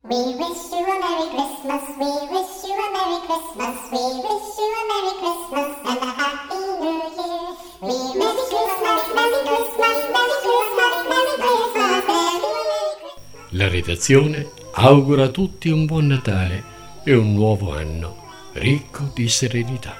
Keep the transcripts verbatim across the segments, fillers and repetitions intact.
We wish you a Merry Christmas, we wish you a Merry Christmas, we wish you a Merry Christmas and a Happy New Year. We Merry Christmas, Merry Christmas, Merry Christmas, Merry Christmas, Merry Christmas. La redazione augura a tutti un buon Natale e un nuovo anno ricco di serenità.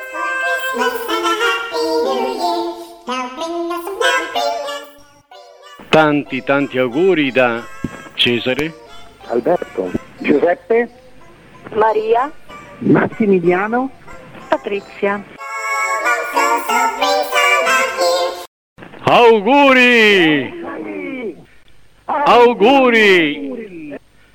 Tanti tanti auguri da Cesare, Alberto, Giuseppe, Maria, Massimiliano, Patrizia. auguri, auguri,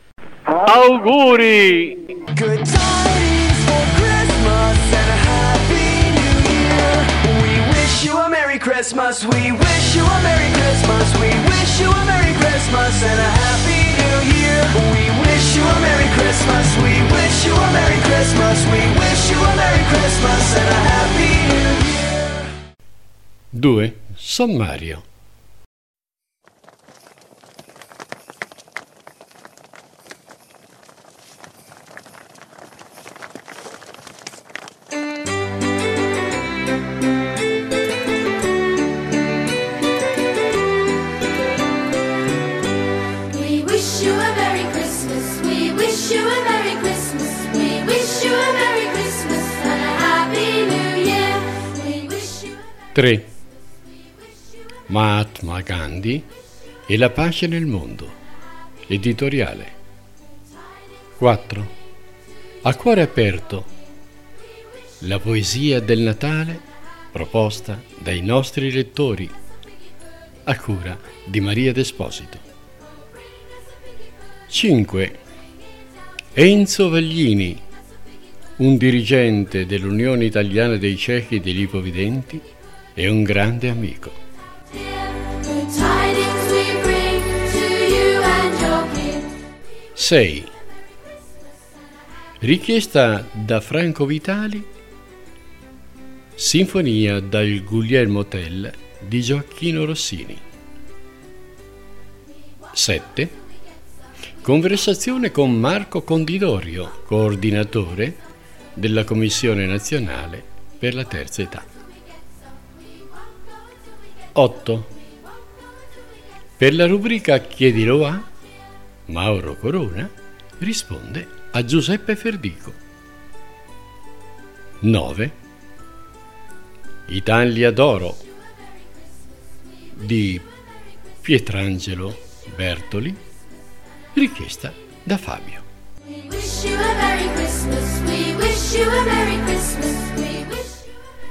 auguri. Good tidings for Christmas and a Happy New Year. We wish you a Merry Christmas. We wish you a Merry Christmas. We wish you a Merry Christmas and a Happy New Year. We wish you a Merry Christmas. We wish you a Merry Christmas. We wish you a Merry Christmas and a Happy New Year. due. Sommario. tre. Mahatma Gandhi e la pace nel mondo. Editoriale. quattro. A cuore aperto. La poesia del Natale proposta dai nostri lettori, a cura di Maria D'Esposito. cinque. Enzo Vaglini, un dirigente dell'Unione Italiana dei Ciechi e degli Ipovedenti e un grande amico. sei. Richiesta da Franco Vitali, Sinfonia dal Guglielmo Tell di Gioacchino Rossini. sette. Conversazione con Marco Condidorio, coordinatore della Commissione Nazionale per la Terza Età. otto. Per la rubrica Chiedilo a, Mauro Corona risponde a Giuseppe Ferdico. nove. Italia d'oro di Pietrangelo Bertoli, richiesta da Fabio. We wish you a Merry Christmas, we wish you a Merry Christmas, we wish...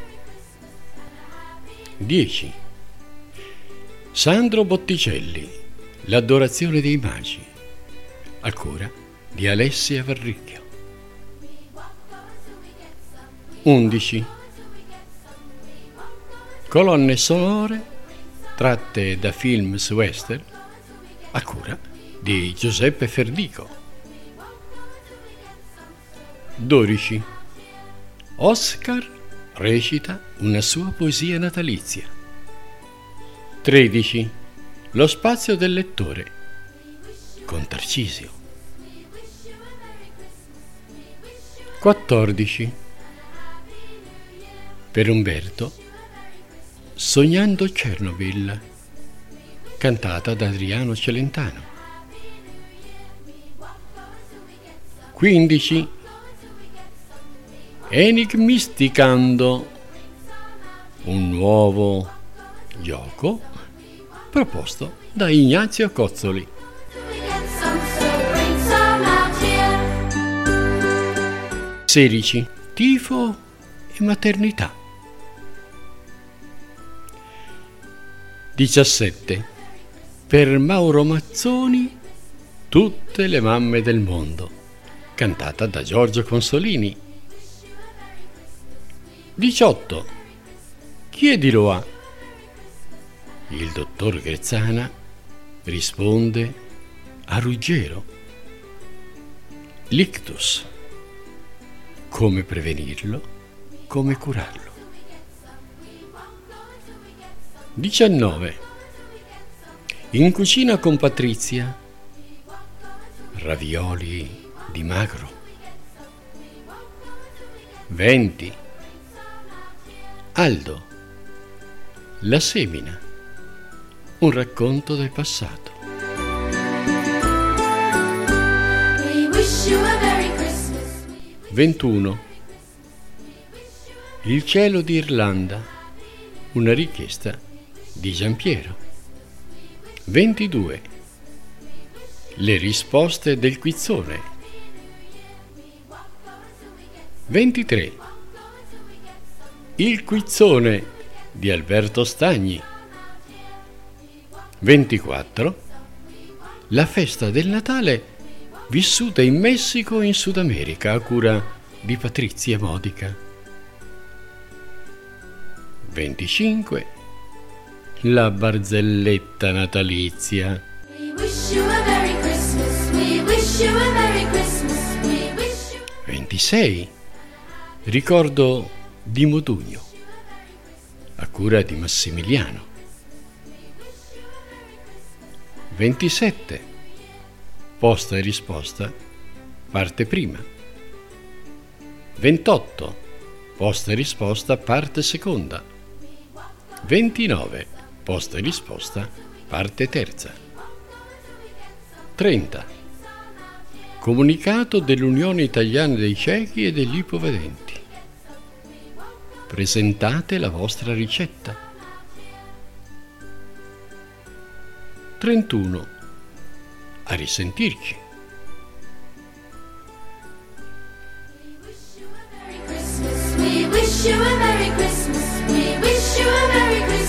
dieci. Sandro Botticelli, L'adorazione dei magi, a cura di Alessia Varricchio. undici. Colonne sonore tratte da film western, a cura di Giuseppe Ferdico. dodici. Oscar recita una sua poesia natalizia. tredici. Lo spazio del lettore con Tarcisio. quattordici. Per Umberto, Sognando Chernobyl, cantata da Adriano Celentano. quindici. Enigmisticando, un nuovo gioco proposto da Ignazio Cozzoli. sedici. Tifo e maternità. diciassette. Per Mauro Mazzoni, Tutte le mamme del mondo, cantata da Giorgio Consolini. diciotto. Chiedilo a. Il dottor Grezzana risponde a Ruggero. L'ictus. Come prevenirlo, come curarlo. diciannove. In cucina con Patrizia. ravioli di magro. venti. Aldo, la semina, un racconto del passato. We wish you a Merry Christmas. ventuno. Il cielo d'Irlanda, una richiesta di Giampiero. ventidue. Le risposte del quizzone. ventitré. Il quizzone di Alberto Stagni. ventiquattro. La festa del Natale vissuta in Messico e in Sud America a cura di Patrizia Modica. venticinque. La barzelletta natalizia. We wish you a Merry Christmas. We wish you a Merry Christmas. We wish you. ventisei. Ricordo di Modugno a cura di Massimiliano. ventisette. Posta e risposta, parte prima. ventotto. Posta e risposta, parte seconda. ventinove. Posta e risposta, parte terza. trenta. Comunicato dell'Unione Italiana dei Ciechi e degli Ipovedenti. Presentate la vostra ricetta. trentuno. A risentirci. Merry Christmas. We wish you a Merry Christmas. We wish you a Merry Christmas.